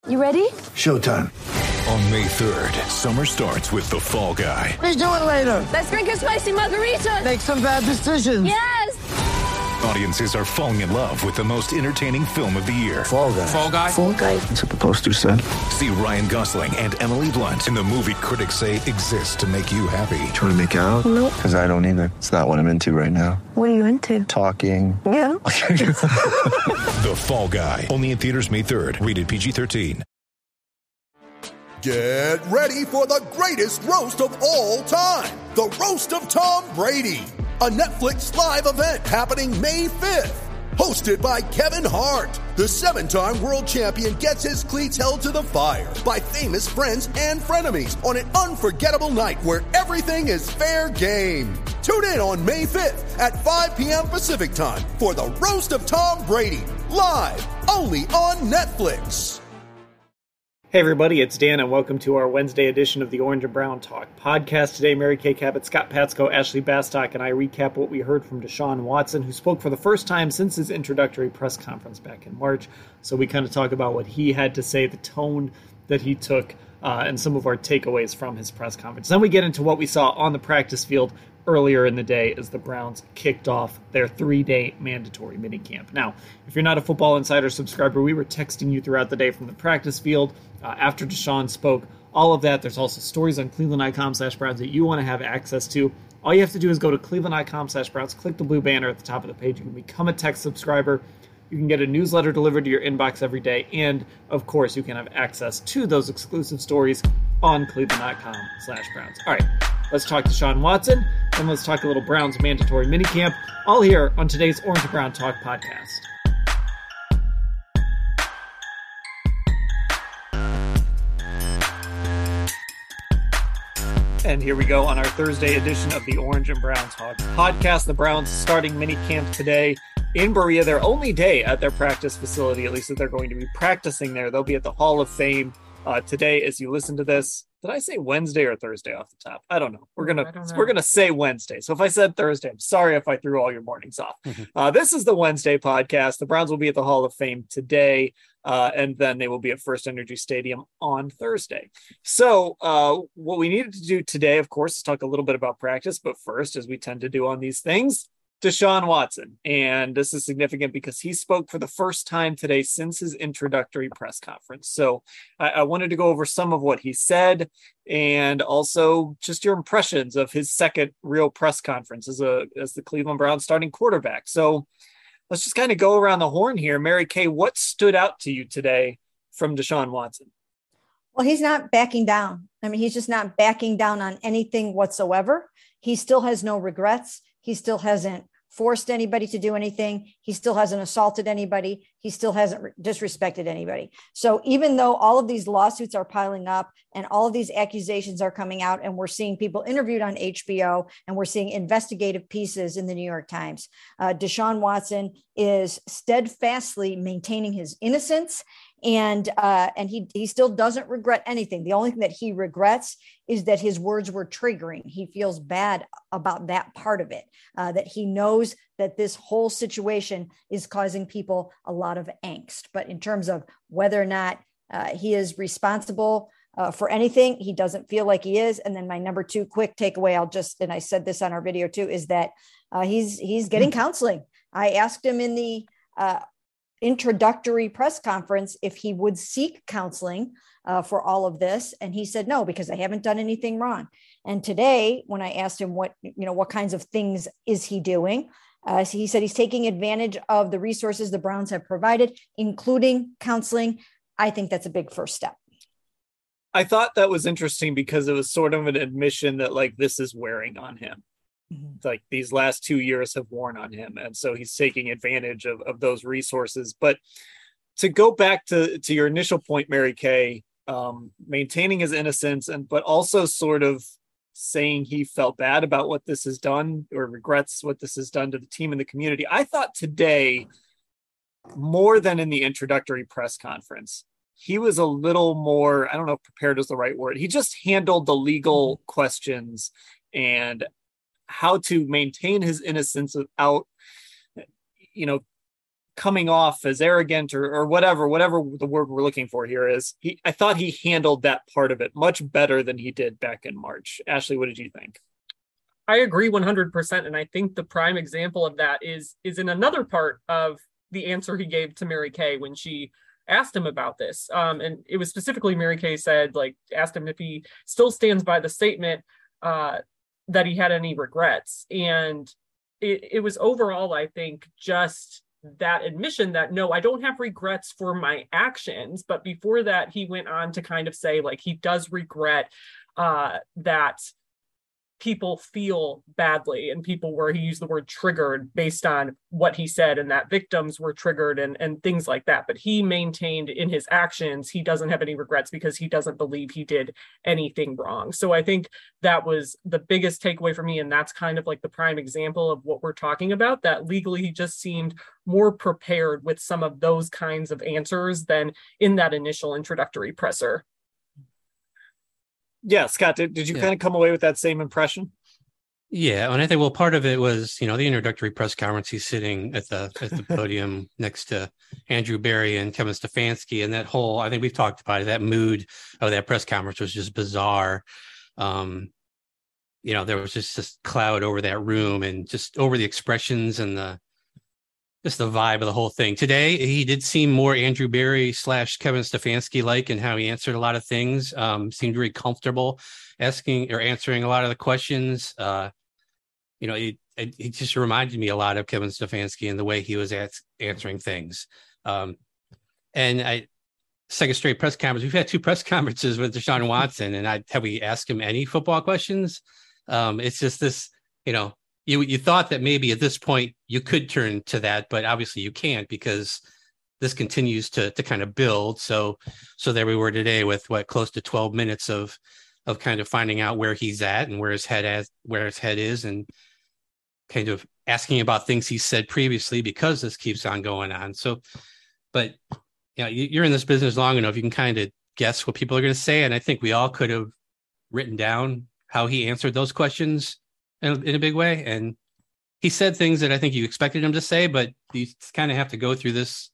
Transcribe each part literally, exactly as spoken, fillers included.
You ready? Showtime. On May third, summer starts with The Fall Guy. Let's do it later. Let's drink a spicy margarita. Make some bad decisions. Yes! Audiences are falling in love with the most entertaining film of the year. Fall Guy. Fall Guy? Fall Guy. That's what the poster said. See Ryan Gosling and Emily Blunt in the movie critics say exists to make you happy. Trying to make it out? Nope. Because I don't either. It's not what I'm into right now. What are you into? Talking. Yeah. The Fall Guy. Only in theaters May third. Rated P G thirteen. Get ready for the greatest roast of all time. The Roast of Tom Brady. A Netflix live event happening May fifth. Hosted by Kevin Hart. The seven-time world champion gets his cleats held to the fire by famous friends and frenemies on an unforgettable night where everything is fair game. Tune in on May fifth at five p.m. Pacific time for the Roast of Tom Brady. Live only on Netflix. Hey everybody, it's Dan and welcome to our Wednesday edition of the Orange and Brown Talk podcast. Today, Mary Kay Cabot, Scott Patsko, Ashley Bastock, and I recap what we heard from Deshaun Watson, who spoke for the first time since his introductory press conference back in March. So we kind of talk about what he had to say, the tone that he took, uh, and some of our takeaways from his press conference. Then we get into what we saw on the practice field earlier in the day as the Browns kicked off their three-day mandatory minicamp. Now, if you're not a Football Insider subscriber, we were texting you throughout the day from the practice field uh, after Deshaun spoke. All of that. There's also stories on cleveland.com slash Browns that you want to have access to. All you have to do is go to cleveland.com slash Browns, click the blue banner at the top of the page. You can become a text subscriber. You can get a newsletter delivered to your inbox every day. And, of course, you can have access to those exclusive stories on cleveland.com slash Browns. All right, let's talk to Deshaun Watson, and let's talk a little Browns mandatory minicamp, all here on today's Orange and Brown Talk podcast. And here we go on our Thursday edition of the Orange and Brown Talk podcast. The Browns starting minicamp today in Berea, their only day at their practice facility, at least that they're going to be practicing there. They'll be at the Hall of Fame uh, today as you listen to this. Did I say Wednesday or Thursday off the top? I don't know. We're gonna we're gonna say Wednesday. So if I said Thursday, I'm sorry if I threw all your mornings off. Uh, this is the Wednesday podcast. The Browns will be at the Hall of Fame today, uh, and then they will be at First Energy Stadium on Thursday. So uh, what we needed to do today, of course, is talk a little bit about practice. But first, as we tend to do on these things, Deshaun Watson. And this is significant because he spoke for the first time today since his introductory press conference. So I, I wanted to go over some of what he said and also just your impressions of his second real press conference as a as the Cleveland Browns starting quarterback. So let's just kind of go around the horn here. Mary Kay, what stood out to you today from Deshaun Watson? Well, he's not backing down. I mean, he's just not backing down on anything whatsoever. He still has no regrets. He still hasn't forced anybody to do anything. He still hasn't assaulted anybody. He still hasn't re- disrespected anybody. So even though all of these lawsuits are piling up and all of these accusations are coming out and we're seeing people interviewed on H B O and we're seeing investigative pieces in the New York Times, uh, Deshaun Watson is steadfastly maintaining his innocence. And uh, and he he still doesn't regret anything. The only thing that he regrets is that his words were triggering. He feels bad about that part of it, uh, that he knows that this whole situation is causing people a lot of angst. But in terms of whether or not uh, he is responsible uh, for anything, he doesn't feel like he is. And then my number two quick takeaway, I'll just, and I said this on our video too, is that uh, he's he's getting counseling. I asked him in the uh, introductory press conference if he would seek counseling uh, for all of this. And he said, no, because I haven't done anything wrong. And today, when I asked him what, you know, what kinds of things is he doing? Uh, so he said he's taking advantage of the resources the Browns have provided, including counseling. I think that's a big first step. I thought that was interesting because it was sort of an admission that like, this is wearing on him. Like these last two years have worn on him. And so he's taking advantage of, of those resources. But to go back to, to your initial point, Mary Kay, um, maintaining his innocence and, but also sort of saying he felt bad about what this has done or regrets what this has done to the team and the community. I thought today, more than in the introductory press conference, he was a little more, I don't know if prepared is the right word. He just handled the legal questions and how to maintain his innocence without, you know, coming off as arrogant or, or whatever, whatever the word we're looking for here is. He, I thought he handled that part of it much better than he did back in March. Ashley, what did you think? I agree one hundred percent. And I think the prime example of that is, is in another part of the answer he gave to Mary Kay when she asked him about this. Um, and it was specifically Mary Kay said, like, asked him if he still stands by the statement uh, that he had any regrets. And it, it was overall, I think, just that admission that, no, I don't have regrets for my actions. But before that, he went on to kind of say, like, he does regret uh, that people feel badly, and people where he used the word triggered based on what he said, and that victims were triggered and, and things like that. But he maintained in his actions, he doesn't have any regrets because he doesn't believe he did anything wrong. So I think that was the biggest takeaway for me. And that's kind of like the prime example of what we're talking about, that legally he just seemed more prepared with some of those kinds of answers than in that initial introductory presser. Yeah, Scott, did, did you yeah. kind of come away with that same impression? Yeah, and I think, well, part of it was, you know, the introductory press conference, he's sitting at the at the podium next to Andrew Berry and Kevin Stefanski, and that whole, I think we've talked about it, that mood of that press conference was just bizarre. Um, you know, there was just this cloud over that room and just over the expressions and the just the vibe of the whole thing. Today, he did seem more Andrew Berry slash Kevin Stefanski like in how he answered a lot of things. Um, seemed very comfortable asking or answering a lot of the questions. Uh, you know, it, it, it just reminded me a lot of Kevin Stefanski in the way he was as- answering things. Um, and I, second straight press conference, we've had two press conferences with Deshaun Watson, and I have we asked him any football questions? Um, it's just this, you know, You you thought that maybe at this point you could turn to that, but obviously you can't because this continues to to kind of build. So so there we were today with what close to twelve minutes of of kind of finding out where he's at and where his head as where his head is, and kind of asking about things he said previously because this keeps on going on. So, but you know, you're in this business long enough, you can kind of guess what people are going to say, and I think we all could have written down how he answered those questions in, in a big way. And he said things that I think you expected him to say, but you kind of have to go through this,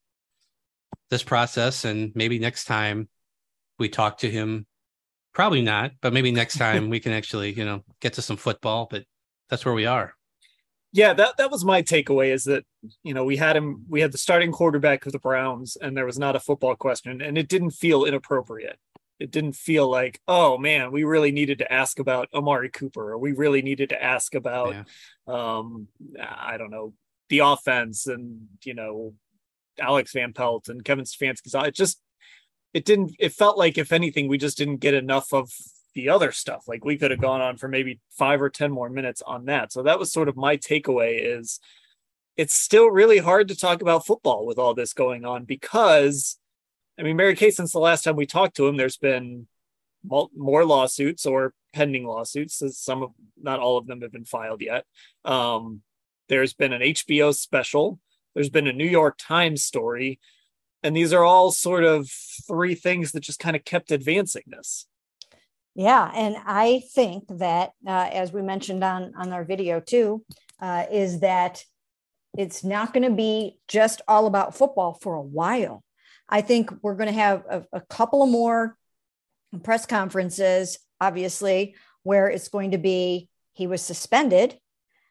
this process. And maybe next time we talk to him, probably not, but maybe next time we can actually, you know, get to some football, but that's where we are. Yeah, that, that was my takeaway, is that, you know, we had him, we had the starting quarterback of the Browns, and there was not a football question, and it didn't feel inappropriate. It didn't feel like, oh man, we really needed to ask about Amari Cooper, or we really needed to ask about, yeah. um, I don't know, the offense and, you know, Alex Van Pelt and Kevin Stefanski. It just, it didn't, it felt like, if anything, we just didn't get enough of the other stuff. Like, we could have gone on for maybe five or ten more minutes on that. So that was sort of my takeaway, is it's still really hard to talk about football with all this going on, because I mean, Mary Kay, since the last time we talked to him, there's been more lawsuits or pending lawsuits. Some of, not all of them have been filed yet. Um, there's been an H B O special. There's been a New York Times story. And these are all sort of three things that just kind of kept advancing this. Yeah. And I think that, uh, as we mentioned on, on our video too, uh, is that it's not going to be just all about football for a while. I think we're going to have a, a couple of more press conferences, obviously, where it's going to be, he was suspended.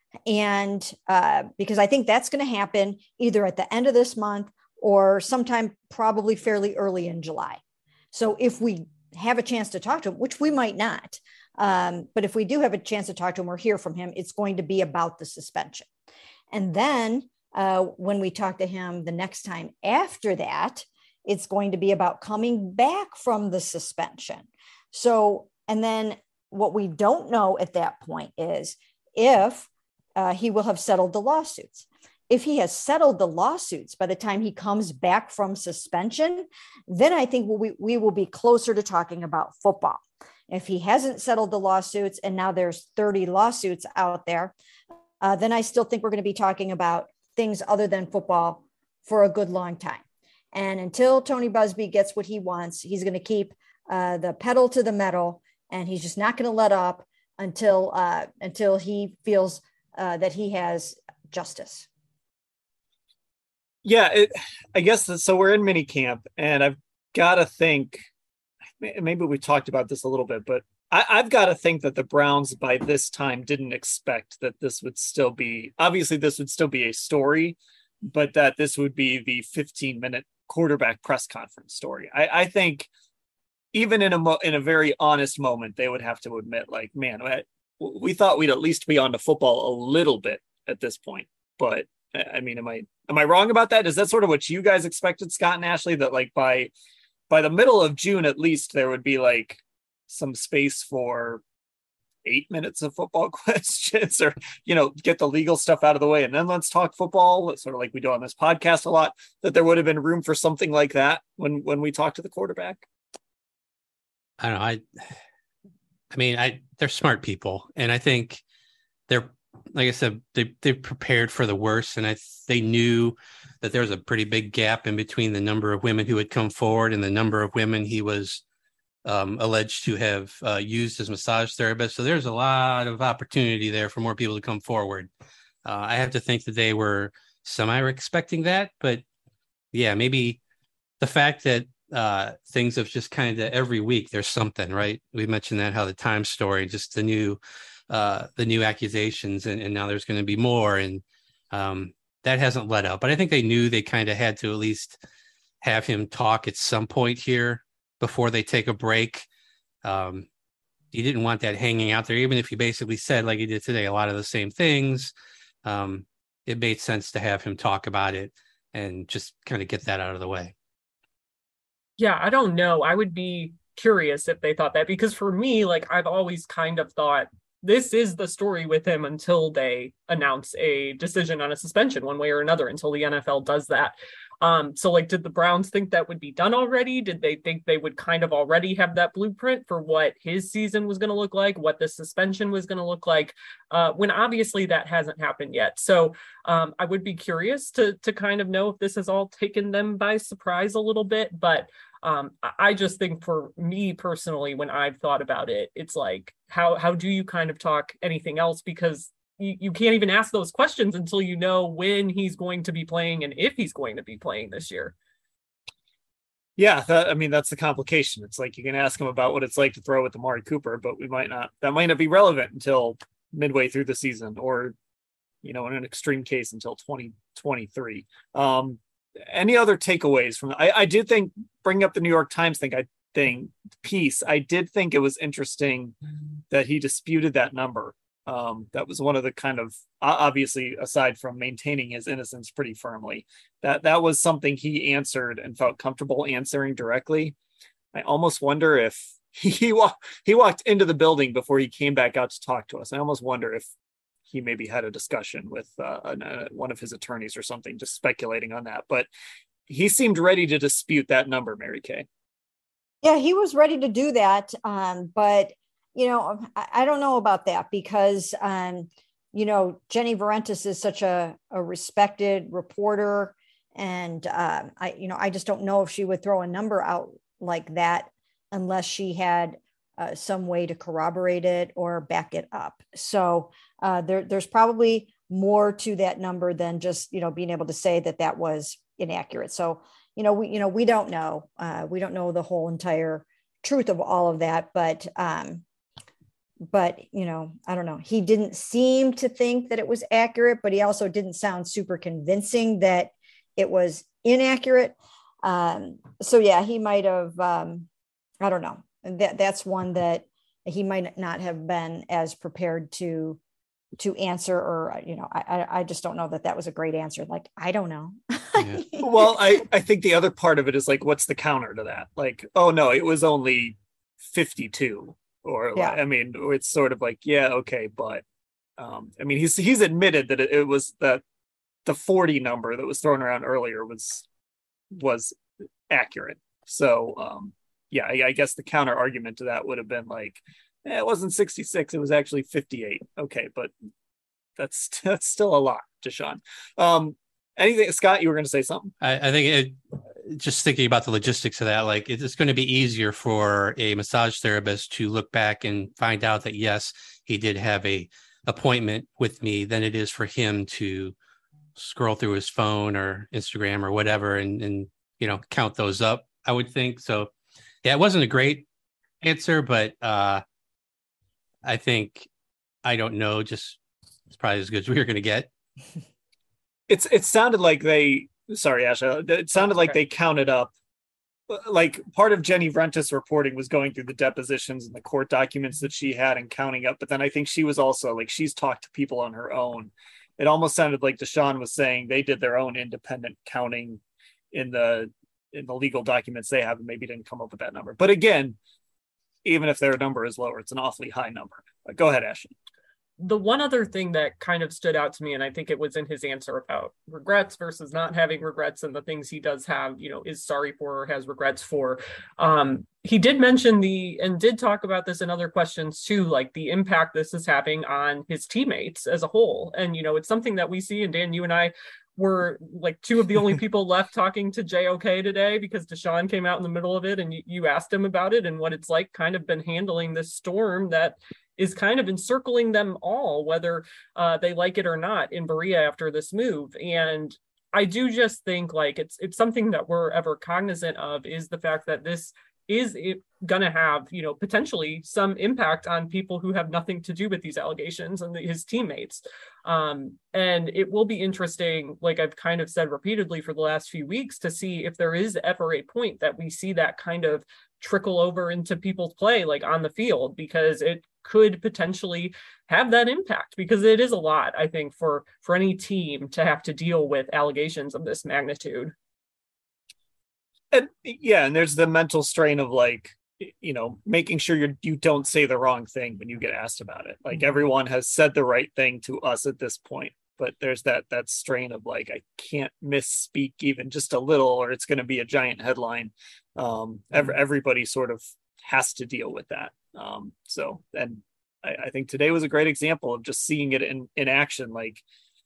And uh, because I think that's going to happen either at the end of this month or sometime probably fairly early in July. So if we have a chance to talk to him, which we might not, um, but if we do have a chance to talk to him or hear from him, it's going to be about the suspension. And then uh, when we talk to him the next time after that, it's going to be about coming back from the suspension. So, and then what we don't know at that point is if uh, he will have settled the lawsuits. If he has settled the lawsuits by the time he comes back from suspension, then I think we, we will be closer to talking about football. If he hasn't settled the lawsuits and now there's thirty lawsuits out there, uh, then I still think we're going to be talking about things other than football for a good long time. And until Tony Buzbee gets what he wants, he's going to keep uh, the pedal to the metal, and he's just not going to let up until uh, until he feels uh, that he has justice. Yeah, it, I guess that, so. We're in mini camp, and I've got to think. Maybe we talked about this a little bit, but I, I've got to think that the Browns by this time didn't expect that this would still be. Obviously, this would still be a story, but that this would be the fifteen minute quarterback press conference story. I, I think even in a mo- in a very honest moment, they would have to admit, like, man, we thought we'd at least be on to football a little bit at this point. But I mean, am I am I wrong about that? Is that sort of what you guys expected, Scott and Ashley, that like by by the middle of June at least there would be like some space for eight minutes of football questions, or, you know, get the legal stuff out of the way and then let's talk football, sort of like we do on this podcast a lot, that there would have been room for something like that when when we talk to the quarterback? I don't know. I, I mean, I they're smart people, and I think they're, like I said, they they prepared for the worst, and I they knew that there was a pretty big gap in between the number of women who had come forward and the number of women he was um, alleged to have uh, used as massage therapists. So there's a lot of opportunity there for more people to come forward. Uh, I have to think that they were semi expecting that, but yeah, maybe the fact that uh things have just kind of every week there's something, right? We mentioned that, how the Times story, just the new uh the new accusations, and, and now there's going to be more, and um that hasn't let up. But I think they knew they kind of had to at least have him talk at some point here before they take a break. Um you didn't want that hanging out there, even if you basically said, like he did today, a lot of the same things. Um it made sense to have him talk about it and just kind of get that out of the way. Yeah, I don't know. I would be curious if they thought that, because for me, like, I've always kind of thought this is the story with him until they announce a decision on a suspension one way or another, until the N F L does that. Um, so like, did the Browns think that would be done already? Did they think they would kind of already have that blueprint for what his season was going to look like, what the suspension was going to look like, uh, when obviously that hasn't happened yet? So um, I would be curious to to kind of know if this has all taken them by surprise a little bit. But um, I just think for me personally, when I've thought about it, it's like, how how do you kind of talk anything else? Because You, you can't even ask those questions until you know when he's going to be playing and if he's going to be playing this year. Yeah, that, I mean, that's the complication. It's like you can ask him about what it's like to throw with Amari Cooper, but we might not, that might not be relevant until midway through the season, or, you know, in an extreme case until twenty twenty-three. Um, any other takeaways from, I, I did think, bringing up the New York Times thing, I think piece, I did think it was interesting that he disputed that number. Um, that was one of the kind of, obviously, aside from maintaining his innocence pretty firmly, that that was something he answered and felt comfortable answering directly. I almost wonder if he he, wa- he walked into the building before he came back out to talk to us. I almost wonder if he maybe had a discussion with uh, an, uh, one of his attorneys or something, just speculating on that. But he seemed ready to dispute that number, Mary Kay. Yeah, he was ready to do that, um, but you know, I don't know about that, because, um, you know, Jenny Varentis is such a, a respected reporter. And um, I, you know, I just don't know if she would throw a number out like that unless she had uh, some way to corroborate it or back it up. So uh, there, there's probably more to that number than just, you know, being able to say that that was inaccurate. So, you know, we, you know, we don't know. Uh, we don't know the whole entire truth of all of that, but um, But, you know, I don't know. He didn't seem to think that it was accurate, but he also didn't sound super convincing that it was inaccurate. Um, so, yeah, he might have, um, I don't know. That that's one that he might not have been as prepared to to answer, or, you know, I, I just don't know that that was a great answer. Like, I don't know. Yeah. Well, I, I think the other part of it is like, what's the counter to that? Like, oh, no, it was only fifty-two. Or, yeah. I mean, it's sort of like, yeah, okay, but um, I mean, he's he's admitted that it, it was that the forty number that was thrown around earlier was was accurate. So, um, yeah, I, I guess the counter argument to that would have been like, eh, it wasn't sixty-six, it was actually fifty-eight. Okay, but that's that's still a lot, Deshaun. Um, anything, Scott? You were going to say something? I, I think it. Just thinking about the logistics of that, like it's going to be easier for a massage therapist to look back and find out that, yes, he did have a appointment with me than it is for him to scroll through his phone or Instagram or whatever and, and, you know, count those up, I would think. So, yeah, it wasn't a great answer, but uh, I think, I don't know, just it's probably as good as we were going to get. It's It sounded like they, sorry, Asha, it sounded like they counted up. Like part of Jenny Vrentis reporting was going through the depositions and the court documents that she had and counting up. But then I think she was also like, she's talked to people on her own. It almost sounded like Deshaun was saying they did their own independent counting in the, in the legal documents they have and maybe didn't come up with that number. But again, even if their number is lower, it's an awfully high number. But go ahead, Ashley. The one other thing that kind of stood out to me, and I think it was in his answer about regrets versus not having regrets and the things he does have, you know, is sorry for or has regrets for. Um, he did mention the, and did talk about this in other questions too, like the impact this is having on his teammates as a whole. And, you know, it's something that we see, and Dan, you and I were like two of the only people left talking to J O K today because Deshaun came out in the middle of it and you, you asked him about it and what it's like kind of been handling this storm that is kind of encircling them all, whether uh, they like it or not, in Berea after this move. And I do just think like it's it's something that we're ever cognizant of, is the fact that this is going to have, you know, potentially some impact on people who have nothing to do with these allegations and the, his teammates. Um, and it will be interesting, like I've kind of said repeatedly for the last few weeks, to see if there is ever a point that we see that kind of trickle over into people's play, like on the field, because it could potentially have that impact, because it is a lot, I think, for, for any team to have to deal with allegations of this magnitude. And yeah, and there's the mental strain of like, you know, making sure you you don't say the wrong thing when you get asked about it. Like everyone has said the right thing to us at this point, but there's that that strain of like, I can't misspeak even just a little, or it's going to be a giant headline. Um, every, everybody sort of has to deal with that. Um, so, and I, I think today was a great example of just seeing it in, in action. Like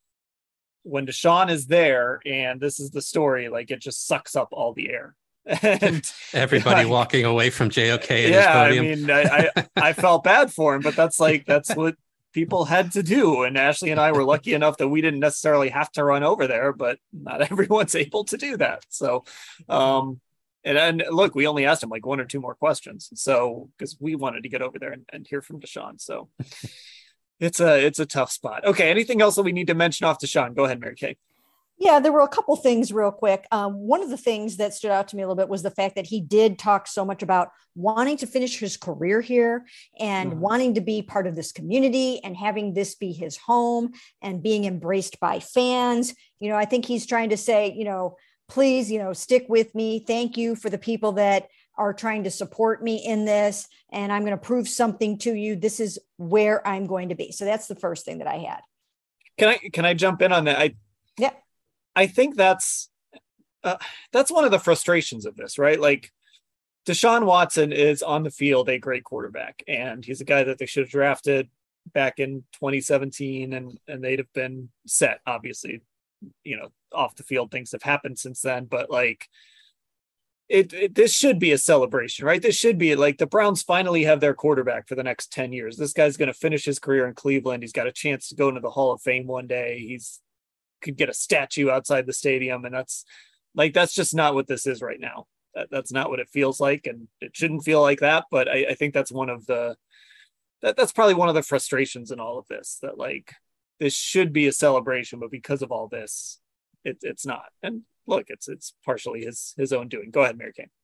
when Deshaun is there and this is the story, like it just sucks up all the air. And everybody like, walking away from J O K at yeah, his podium. I mean, I, I, I felt bad for him, but that's like, that's what people had to do. And Ashley and I were lucky enough that we didn't necessarily have to run over there, but not everyone's able to do that. So, um, and, and look, we only asked him like one or two more questions. So, because we wanted to get over there and, and hear from Deshaun. So it's a, it's a tough spot. Okay. Anything else that we need to mention off Deshaun? Go ahead, Mary Kay. Yeah, there were a couple things real quick. Um, one of the things that stood out to me a little bit was the fact that he did talk so much about wanting to finish his career here and mm-hmm. wanting to be part of this community and having this be his home and being embraced by fans. You know, I think he's trying to say, you know, please, you know, stick with me. Thank you for the people that are trying to support me in this. And I'm going to prove something to you. This is where I'm going to be. So that's the first thing that I had. Can I, can I jump in on that? I, yeah. I think that's uh, that's one of the frustrations of this, right? Like Deshaun Watson is on the field a great quarterback, and he's a guy that they should have drafted back in twenty seventeen, and and they'd have been set. Obviously, you know, off the field things have happened since then, but like it, it this should be a celebration, right? This should be like the Browns finally have their quarterback for the next ten years. This guy's going to finish his career in Cleveland. He's got a chance to go into the Hall of Fame one day. He's could get a statue outside the stadium. And that's like, that's just not what this is right now. That, that's not what it feels like. And it shouldn't feel like that. But I, I think that's one of the, that, that's probably one of the frustrations in all of this, that like, this should be a celebration, but because of all this, it, it's not. And look, it's, it's partially his, his own doing. Go ahead, Mary Kay.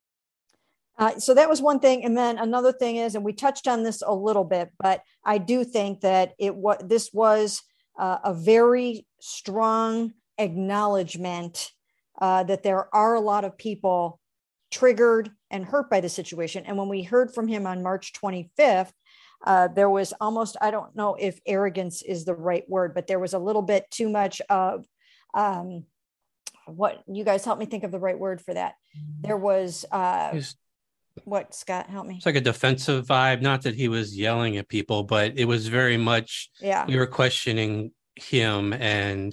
Uh, so that was one thing. And then another thing is, and we touched on this a little bit, but I do think that it was, this was Uh, a very strong acknowledgement uh, that there are a lot of people triggered and hurt by the situation. And when we heard from him on March twenty-fifth, uh, there was almost, I don't know if arrogance is the right word, but there was a little bit too much of um, what, you guys help me think of the right word for that. There was, uh, what, Scott, help me. It's like a defensive vibe. Not that he was yelling at people, but it was very much, yeah, we were questioning him and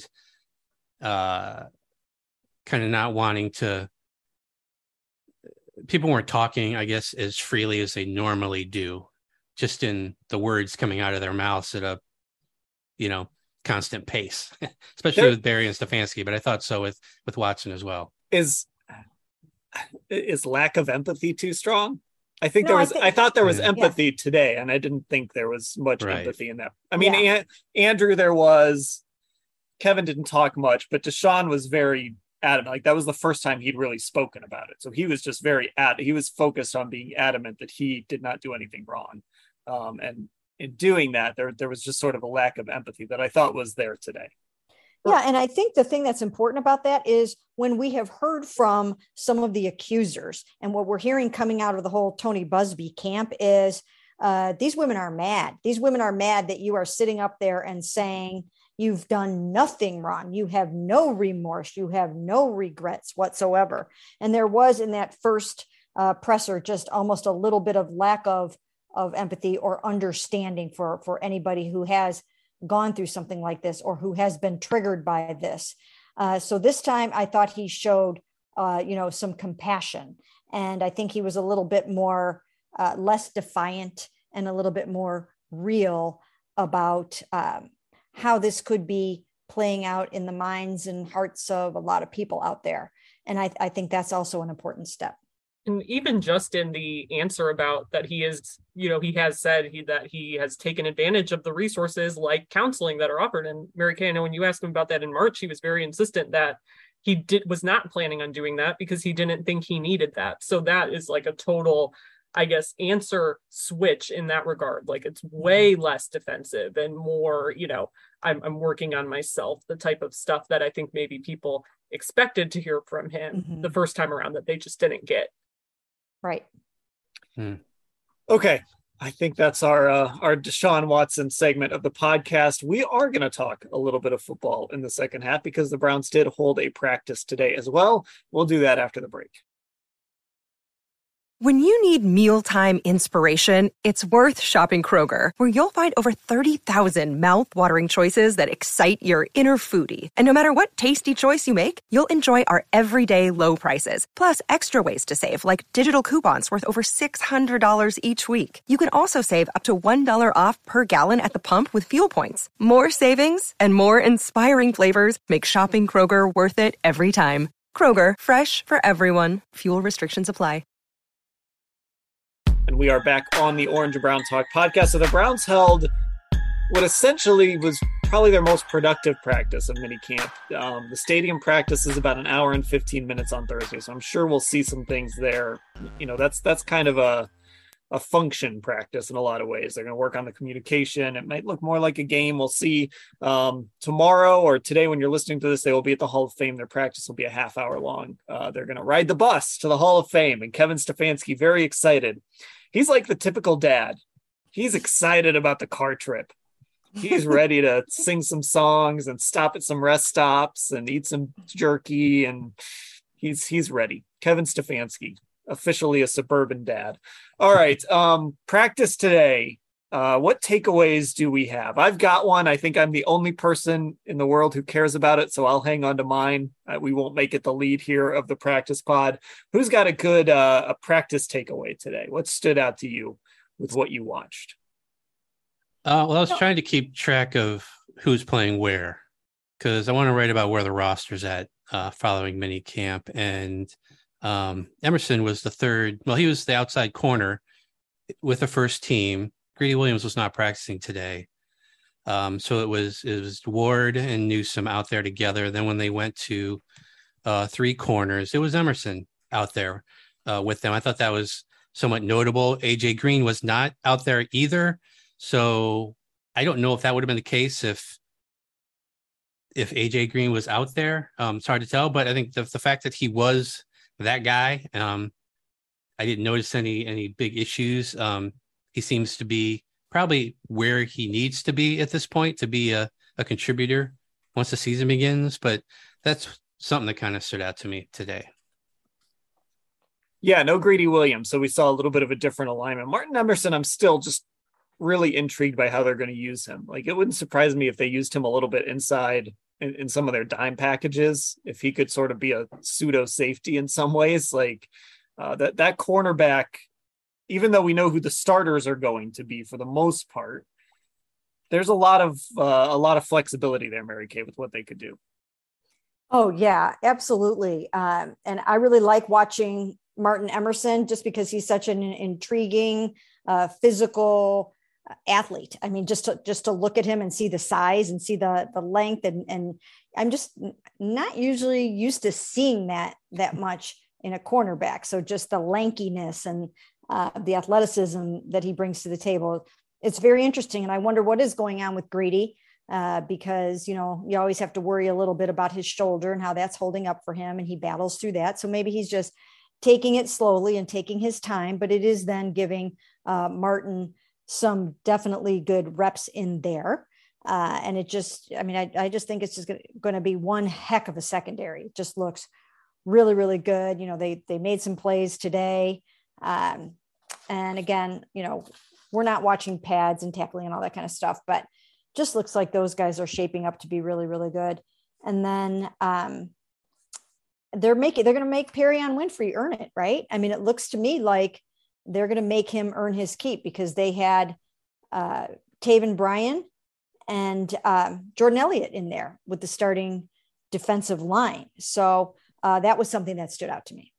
uh, kind of not wanting to, people weren't talking, I guess, as freely as they normally do, just in the words coming out of their mouths at a, you know, constant pace, especially there, with Barry and Stefanski. But I thought so with with Watson as well. Is is lack of empathy too strong? I think No, there I was. I, think- thought there was Yeah. empathy today, and I didn't think there was much Right. empathy in that. I mean, Yeah. An- Andrew, there was. Kevin didn't talk much, but Deshaun was very adamant. Like that was the first time he'd really spoken about it, so he was just very ad. He was focused on being adamant that he did not do anything wrong, um, and in doing that, there there was just sort of a lack of empathy that I thought was there today. Yeah, and I think the thing that's important about that is when we have heard from some of the accusers, and what we're hearing coming out of the whole Tony Busby camp is uh, these women are mad. These women are mad that you are sitting up there and saying you've done nothing wrong. You have no remorse. You have no regrets whatsoever. And there was in that first uh, presser just almost a little bit of lack of, of empathy or understanding for, for anybody who has gone through something like this or who has been triggered by this. Uh, so this time I thought he showed, uh, you know, some compassion. And I think he was a little bit more, uh, less defiant and a little bit more real about um, how this could be playing out in the minds and hearts of a lot of people out there. And I, I think that's also an important step. And even just in the answer about that he is, you know, he has said he, that he has taken advantage of the resources like counseling that are offered. And Mary Kay, I know when you asked him about that in March, he was very insistent that he did was not planning on doing that because he didn't think he needed that. So that is like a total, I guess, answer switch in that regard. Like it's way less defensive and more, you know, I'm, I'm working on myself, the type of stuff that I think maybe people expected to hear from him Mm-hmm. the first time around that they just didn't get. Right. Hmm. Okay. I think that's our uh, our Deshaun Watson segment of the podcast. We are going to talk a little bit of football in the second half because the Browns did hold a practice today as well. We'll do that after the break. When you need mealtime inspiration, it's worth shopping Kroger, where you'll find over thirty thousand mouth-watering choices that excite your inner foodie. And no matter what tasty choice you make, you'll enjoy our everyday low prices, plus extra ways to save, like digital coupons worth over six hundred dollars each week. You can also save up to one dollar off per gallon at the pump with fuel points. More savings and more inspiring flavors make shopping Kroger worth it every time. Kroger, fresh for everyone. Fuel restrictions apply. And we are back on the Orange and Brown Talk podcast. So the Browns held what essentially was probably their most productive practice of minicamp. Um, the stadium practice is about an hour and fifteen minutes on Thursday, so I'm sure we'll see some things there. You know, that's that's kind of a a function practice in a lot of ways. They're going to work on the communication. It might look more like a game. We'll see um, tomorrow or today when you're listening to this, they will be at the Hall of Fame. Their practice will be a half hour long. Uh, they're going to ride the bus to the Hall of Fame, and Kevin Stefanski, very excited. He's like the typical dad. He's excited about the car trip. He's ready to sing some songs and stop at some rest stops and eat some jerky. And he's, he's ready. Kevin Stefanski, officially a suburban dad. All right. Um, practice today. Uh, what takeaways do we have? I've got one. I think I'm the only person in the world who cares about it, so I'll hang on to mine. Uh, we won't make it the lead here of the practice pod. Who's got a good uh, a practice takeaway today? What stood out to you with what you watched? Uh, well, I was trying to keep track of who's playing where, because I want to write about where the roster's at uh, following mini camp. And um, Emerson was the third. Well, he was the outside corner with the first team. Greedy Williams was not practicing today. Um, so it was, it was Ward and Newsome out there together. Then when they went to uh, three corners, it was Emerson out there uh, with them. I thought that was somewhat notable. A J Green was not out there either. So I don't know if that would have been the case if, if A J Green was out there. Um, it's hard to tell, but I think the, the fact that he was that guy, um, I didn't notice any, any big issues. Um, He seems to be probably where he needs to be at this point to be a, a contributor once the season begins. But that's something that kind of stood out to me today. Yeah, no Greedy Williams. So we saw a little bit of a different alignment. Martin Emerson, I'm still just really intrigued by how they're going to use him. Like, it wouldn't surprise me if they used him a little bit inside in, in some of their dime packages, if he could sort of be a pseudo safety in some ways. Like uh, that, that cornerback, even though we know who the starters are going to be for the most part, there's a lot of uh, a lot of flexibility there, Mary Kay, with what they could do. Oh yeah, absolutely. Um, and I really like watching Martin Emerson just because he's such an intriguing, uh, physical athlete. I mean, just to, just to look at him and see the size and see the, the length. And, and I'm just not usually used to seeing that, that much in a cornerback. So just the lankiness and uh, the athleticism that he brings to the table. It's very interesting. And I wonder what is going on with Greedy. Uh, because, you know, you always have to worry a little bit about his shoulder and how that's holding up for him. And he battles through that. So maybe he's just taking it slowly and taking his time, but it is then giving uh, Martin some definitely good reps in there. Uh, and it just, I mean, I, I just think it's just going to be one heck of a secondary. It just looks really, really good. You know, they, they made some plays today. Um, and again, you know, we're not watching pads and tackling and all that kind of stuff, but just looks like those guys are shaping up to be really, really good. And then um, they're making, they're going to make Perion Winfrey earn it, right? I mean, it looks to me like they're going to make him earn his keep because they had uh, Taven Bryan and uh, Jordan Elliott in there with the starting defensive line. So uh, that was something that stood out to me.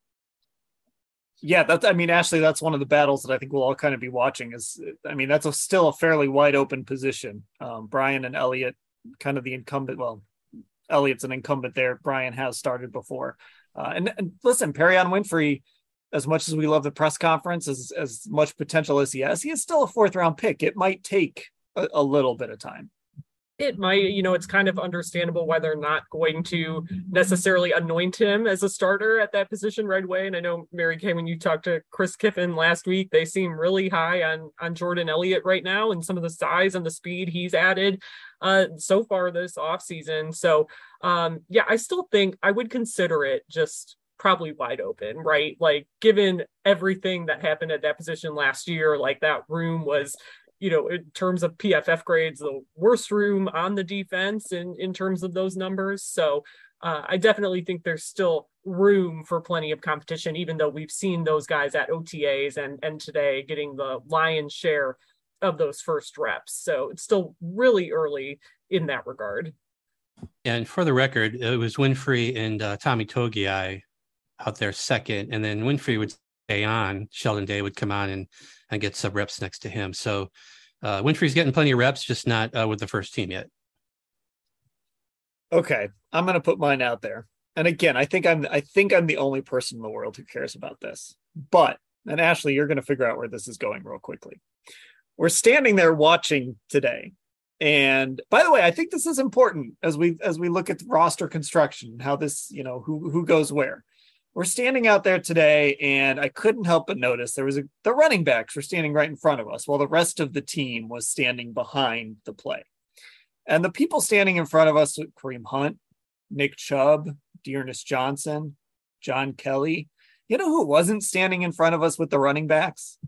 Yeah, that's, I mean, Ashley, that's one of the battles that I think we'll all kind of be watching is, I mean, that's a, still a fairly wide open position. Um, Bryan and Elliott, kind of the incumbent. Well, Elliott's an incumbent there. Bryan has started before. Uh, and, and listen, Perion Winfrey, as much as we love the press conference, as, as much potential as he has, he is still a fourth round pick. It might take a, a little bit of time. It might, you know, it's kind of understandable why they're not going to necessarily anoint him as a starter at that position right away. And I know, Mary Kay, when you talked to Chris Kiffin last week, they seem really high on, on Jordan Elliott right now and some of the size and the speed he's added uh, so far this offseason. So, um, yeah, I still think I would consider it just probably wide open, right? Like, given everything that happened at that position last year, like that room was, you know, in terms of P F F grades, the worst room on the defense in, in terms of those numbers. So uh, I definitely think there's still room for plenty of competition, even though we've seen those guys at O T As and, and today getting the lion's share of those first reps. So it's still really early in that regard. And for the record, it was Winfrey and uh, Tommy Togiai out there second, and then Winfrey would stay on. Sheldon Day would come on and and get sub reps next to him. So uh, Winfrey's getting plenty of reps, just not uh, with the first team yet. Okay, I'm going to put mine out there. And again, I think I'm I think I'm the only person in the world who cares about this. But, and Ashley, you're going to figure out where this is going real quickly. We're standing there watching today. And by the way, I think this is important as we as we look at roster construction, how this, you know, who who goes where. We're standing out there today, and I couldn't help but notice there was a, the running backs were standing right in front of us while the rest of the team was standing behind the play. And the people standing in front of us, Kareem Hunt, Nick Chubb, Dearness Johnson, John Kelly. You know who wasn't standing in front of us with the running backs?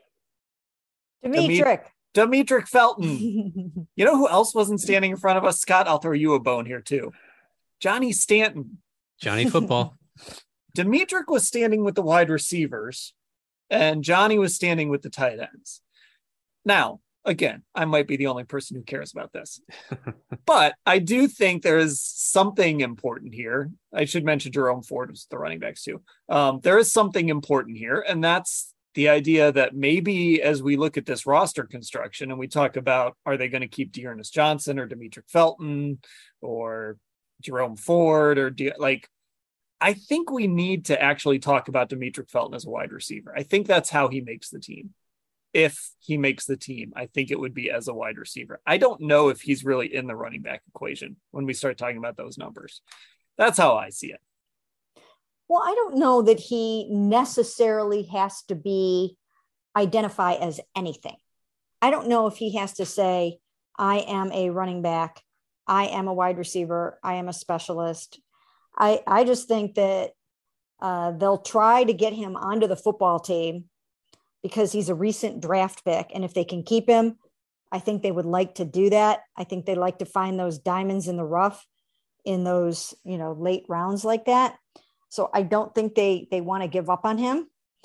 Demetric. Demetric Felton. You know who else wasn't standing in front of us? Scott, I'll throw you a bone here too. Johnny Stanton. Johnny Football. Demetric was standing with the wide receivers and Johnny was standing with the tight ends. Now, again, I might be the only person who cares about this, but I do think there is something important here. I should mention Jerome Ford was the running backs too. Um, there is something important here, and that's the idea that maybe as we look at this roster construction and we talk about, are they going to keep Dearness Johnson or Demetric Felton or Jerome Ford or De- like, I think we need to actually talk about Demetric Felton as a wide receiver. I think that's how he makes the team. If he makes the team, I think it would be as a wide receiver. I don't know if he's really in the running back equation when we start talking about those numbers. That's how I see it. Well, I don't know that he necessarily has to be identify as anything. I don't know if he has to say, I am a running back. I am a wide receiver. I am a specialist. I, I just think that uh, they'll try to get him onto the football team because he's a recent draft pick. And if they can keep him, I think they would like to do that. I think they like to find those diamonds in the rough in those, you know, late rounds like that. So I don't think they, they want to give up on him.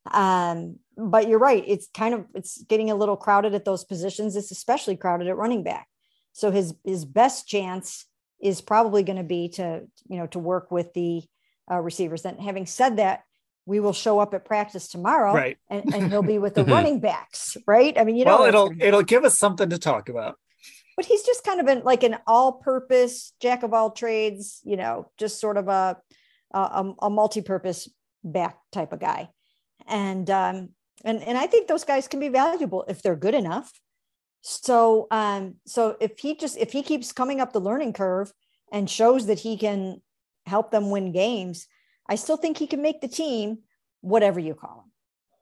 Um, but you're right. It's kind of, it's getting a little crowded at those positions. It's especially crowded at running back. So his, his best chance is probably going to be to, you know, to work with the uh, receivers. Then having said that, we will show up at practice tomorrow, right. and, and he'll be with the running backs, right? I mean, you know, well, it'll, it'll give us something to talk about. But he's just kind of an, like an all-purpose jack of all trades, you know, just sort of a, a, a multi-purpose back type of guy. And, um, and, and I think those guys can be valuable if they're good enough. So, um, so if he just, if he keeps coming up the learning curve and shows that he can help them win games, I still think he can make the team, whatever you call him.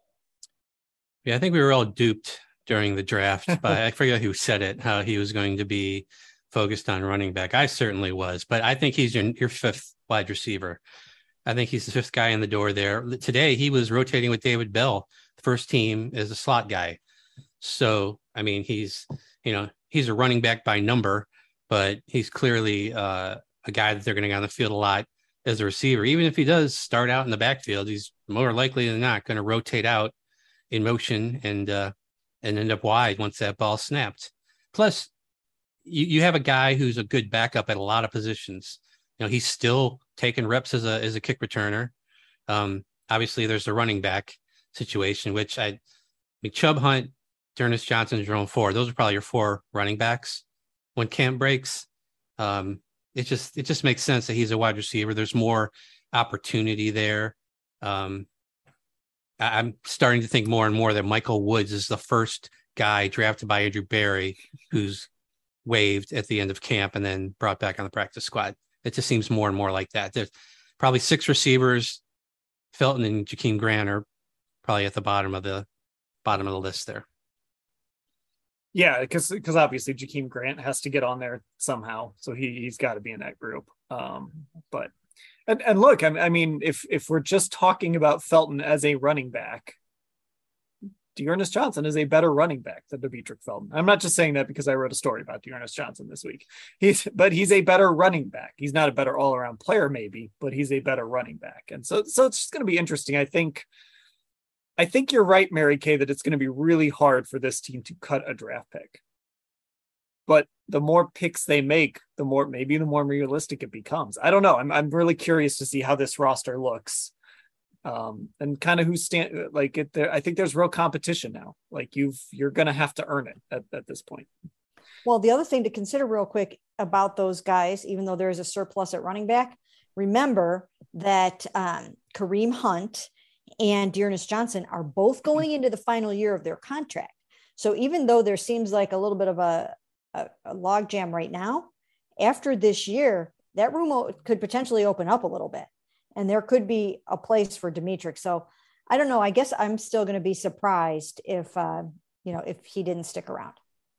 Yeah, I think we were all duped during the draft by, I forget who said it, how he was going to be focused on running back. I certainly was, but I think he's your, your fifth wide receiver. I think he's the fifth guy in the door there. Today, he was rotating with David Bell, first team as a slot guy. So, I mean, he's, you know, he's a running back by number, but he's clearly uh, a guy that they're going to get on the field a lot as a receiver. Even if he does start out in the backfield, he's more likely than not going to rotate out in motion and uh, and end up wide once that ball snapped. Plus, you, you have a guy who's a good backup at a lot of positions. You know, he's still taking reps as a as a kick returner. Um, obviously, there's the running back situation, which I, I mean, Chubb, Hunt, D'Ernest Johnson, Jerome Ford. Those are probably your four running backs when camp breaks. Um, it just it just makes sense that he's a wide receiver. There's more opportunity there. Um, I, I'm starting to think more and more that Michael Woods is the first guy drafted by Andrew Berry who's waived at the end of camp and then brought back on the practice squad. It just seems more and more like that. There's probably six receivers. Felton and Jakeem Grant are probably at the bottom of the bottom of the list there. Yeah, because because obviously Jakeem Grant has to get on there somehow, so he he's got to be in that group. Um, but and, and look, I, I mean, if if we're just talking about Felton as a running back, D'Ernest Johnson is a better running back than Demetric Felton. I'm not just saying that because I wrote a story about D'Ernest Johnson this week. He's but he's a better running back. He's not a better all around player, maybe, but he's a better running back. And so so it's just going to be interesting. I think. I think you're right, Mary Kay, that it's going to be really hard for this team to cut a draft pick. But the more picks they make, the more, maybe the more realistic it becomes. I don't know. I'm I'm really curious to see how this roster looks. Um, and kind of who stand like it there. I think there's real competition now. Like you've, you're going to have to earn it at, at this point. Well, the other thing to consider real quick about those guys, even though there is a surplus at running back, remember that um, Kareem Hunt and D'Ernest Johnson are both going into the final year of their contract. So even though there seems like a little bit of a, a, a log jam right now, after this year, that room could potentially open up a little bit and there could be a place for Demetric. So I don't know. I guess I'm still going to be surprised if, uh, you know, if he didn't stick around.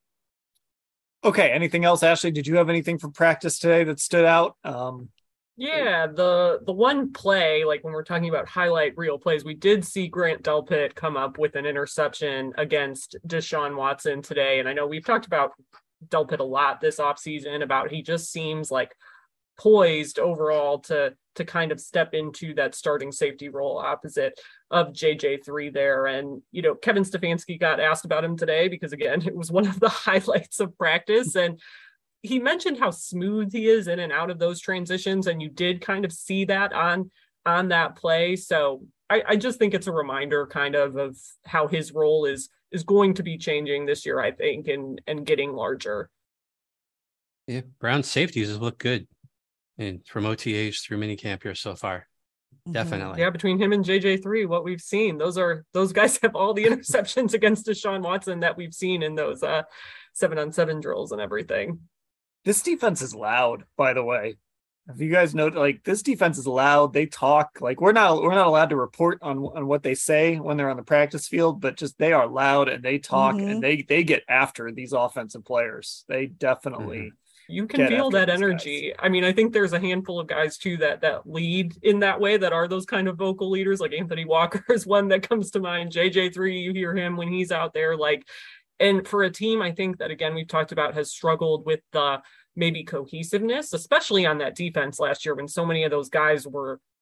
Okay. Anything else, Ashley? Did you have anything from practice today that stood out? Um, Yeah, the the one play, like when we're talking about highlight reel plays, we did see Grant Delpit come up with an interception against Deshaun Watson today. And I know we've talked about Delpit a lot this offseason about he just seems like poised overall to to kind of step into that starting safety role opposite of J J three there. And, you know, Kevin Stefanski got asked about him today because, again, it was one of the highlights of practice. And he mentioned how smooth he is in and out of those transitions. And you did kind of see that on, on that play. So I, I just think it's a reminder kind of of how his role is, is going to be changing this year, I think, and, and getting larger. Yeah. Brown's safeties have looked good. And from O T As through minicamp here so far. Definitely. Yeah, between him and J J three, what we've seen, those are those guys have all the interceptions against Deshaun Watson that we've seen in those uh seven on seven drills and everything. This defense is loud, by the way. If you guys know, like this defense is loud. They talk like we're not we're not allowed to report on, on what they say when they're on the practice field, but just they are loud and they talk mm-hmm. and they they get after these offensive players. They definitely mm-hmm. You can feel that energy. Guys. I mean, I think there's a handful of guys too that that lead in that way, that are those kind of vocal leaders. Like Anthony Walker is one that comes to mind. J J three, you hear him when he's out there. Like, and for a team, I think that again we've talked about has struggled with the maybe cohesiveness, especially on that defense last year when so many of those guys were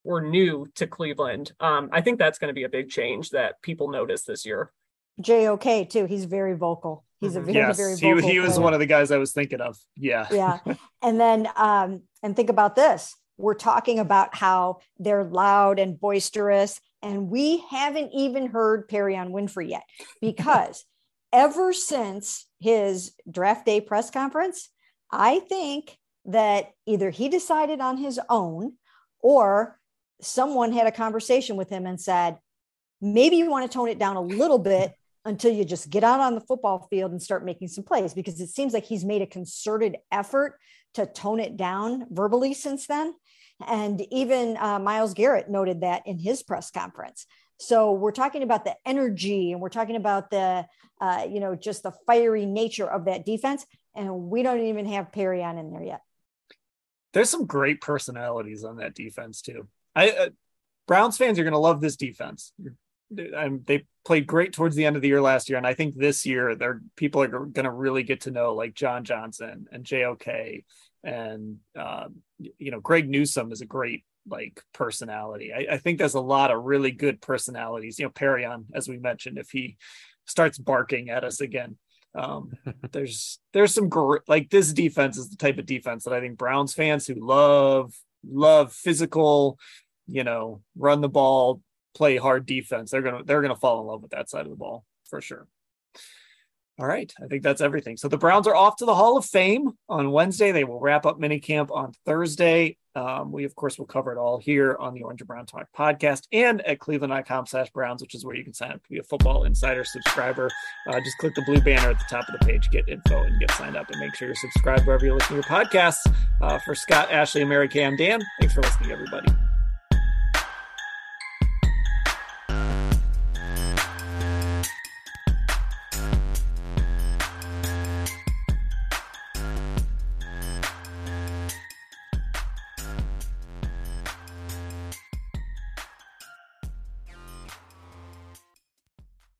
were new to Cleveland. Um, I think that's going to be a big change that people notice this year. J O K too. He's very vocal. He's a very, yes, very he, vocal he was player. one of the guys I was thinking of. Yeah. Yeah. And then, um, and think about this. We're talking about how they're loud and boisterous, and we haven't even heard Perrion Winfrey yet, because ever since his draft day press conference, I think that either he decided on his own or someone had a conversation with him and said, maybe you want to tone it down a little bit until you just get out on the football field and start making some plays, because it seems like he's made a concerted effort to tone it down verbally since then. And even uh, Myles Garrett noted that in his press conference. So we're talking about the energy, and we're talking about the, uh, you know, just the fiery nature of that defense. And we don't even have Perrion in there yet. There's some great personalities on that defense too. I uh, Browns fans are going to love this defense. Um, they played great towards the end of the year last year, and I think this year they're people are going to really get to know like John Johnson and J O K, and um, you know Greg Newsome is a great like personality. I, I think there's a lot of really good personalities. You know, Perrion, as we mentioned, if he starts barking at us again, um, there's there's some gr- like this defense is the type of defense that I think Browns fans who love love physical, you know, run the ball, play hard defense, they're gonna they're gonna fall in love with that side of the ball for sure. All right, I think that's everything. So the Browns are off to the Hall of Fame on Wednesday. They will wrap up minicamp on Thursday. Um, we of course will cover it all here on the Orange and Brown Talk podcast and at cleveland.com slash Browns, which is where you can sign up to be a Football Insider subscriber. Uh, just click the blue banner at the top of the page, get info, and get signed up, and make sure you're subscribed wherever you listen to your podcasts. Uh, for Scott, Ashley, and Mary Kay, I'm Dan. Thanks for listening, everybody.